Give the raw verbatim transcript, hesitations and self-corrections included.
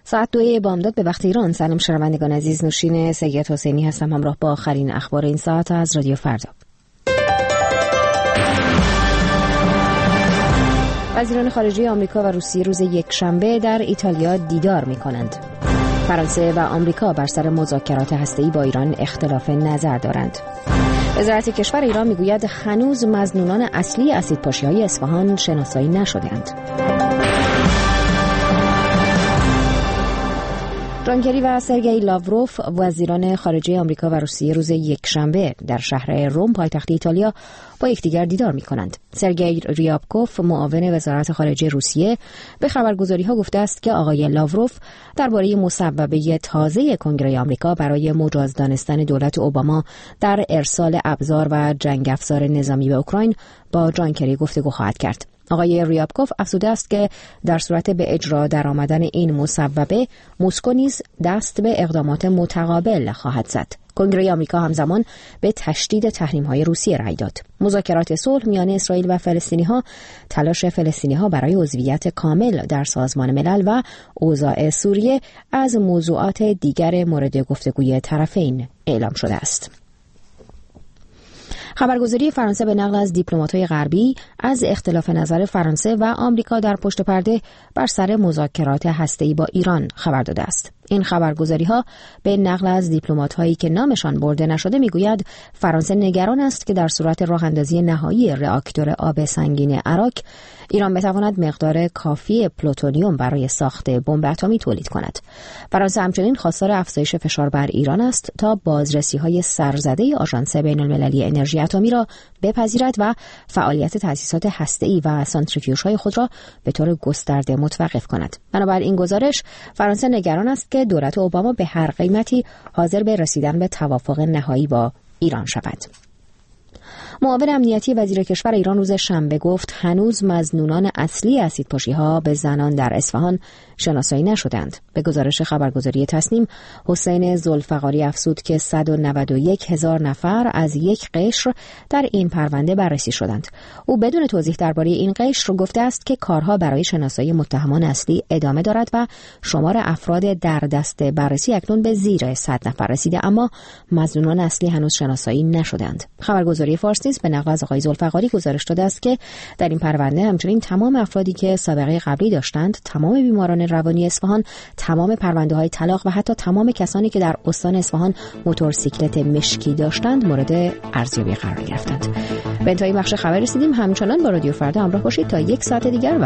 ساعت دو بامداد به وقت ایران. سلام شنوندگان عزیز، نوشین سید حسینی هستم همراه با آخرین اخبار این ساعت از رادیو فردا. وزیران خارجه آمریکا و روسیه روز یکشنبه در ایتالیا دیدار می‌کنند. فرانسه و آمریکا بر سر مذاکرات هسته‌ای با ایران اختلاف نظر دارند. وزارت کشور ایران میگوید هنوز مظنونان اصلی اسیدپاشی‌های اصفهان شناسایی نشده‌اند. جان کری و سرگئی لاوروف وزیران خارجه آمریکا و روسیه روز یکشنبه در شهر روم پایتخت ایتالیا با یکدیگر دیدار می‌کنند. سرگئی ریابکوف معاون وزارت خارجه روسیه به خبرگزاری‌ها گفته است که آقای لاوروف درباره مصوبه تازه کنگره آمریکا برای مجاز دانستن دولت اوباما در ارسال ابزار و جنگ افزار نظامی به اوکراین با جان کری گفتگو خواهد کرد. آقای ریابکوف افزوده است که در صورت به اجرا درآمدن این مصوبه مسکو نیز دست به اقدامات متقابل خواهد زد. کنگره آمریکا همزمان به تشدید تحریم‌های روسیه رأی داد. مذاکرات صلح میان اسرائیل و فلسطینی‌ها، تلاش فلسطینی‌ها برای عضویت کامل در سازمان ملل و اوضاع سوریه از موضوعات دیگر مورد گفتگوی طرفین اعلام شده است. خبرگزاری فرانسه به نقل از دیپلمات‌های غربی از اختلاف نظر فرانسه و آمریکا در پشت پرده بر سر مذاکرات هسته‌ای با ایران خبر داده است. این خبرگزاری‌ها به نقل از دیپلمات‌هایی که نامشان برده نشده میگوید فرانسه نگران است که در صورت راه‌اندازی نهایی راکتور آب سنگین عراق ایران بتواند مقدار کافی پلوتونیوم برای ساخت بمب اتمی تولید کند. فرانسه همچنین خواستار افزایش فشار بر ایران است تا بازرسی‌های سرزده آژانس بین‌المللی انرژی اتمی را بپذیرد و فعالیت تأسیسات هسته‌ای و سانتریفیوژهای خود را به طور گسترده متوقف کند. بنابراین این گزارش فرانسه نگران است که دولت اوباما به هر قیمتی حاضر به رسیدن به توافق نهایی با ایران شود. معاون امنیتی وزیر کشور ایران روز شنبه گفت هنوز مظنونان اصلی اسیدپاشی‌ها به زنان در اصفهان شناسایی نشدند. به گزارش خبرگزاری تصنیم، حسین ذوالفقاری افزود که صد و نود و یک هزار نفر از یک قشر در این پرونده بررسی شدند. او بدون توضیح درباره این قشر گفته است که کارها برای شناسایی متهمان اصلی ادامه دارد و شمار افراد در دست بررسی اکنون به زیر صد نفر رسیده، اما مظنونان اصلی هنوز شناسایی نشدند. خبرگزاری فارس نیز به نقل از آقای ذوالفقاری گزارش داده است که در این پرونده همچنین تمام افرادی که سابقه قبلی داشتند، تمام بیماران روانی اصفهان، تمام پرونده‌های طلاق و حتی تمام کسانی که در استان اصفهان موتورسیکلت مشکی داشتند مورد ارزیابی قرار گرفتند. به انتهای بخش خبر رسیدیم. همچنان با رادیو فردا همراه باشید تا یک ساعت دیگر.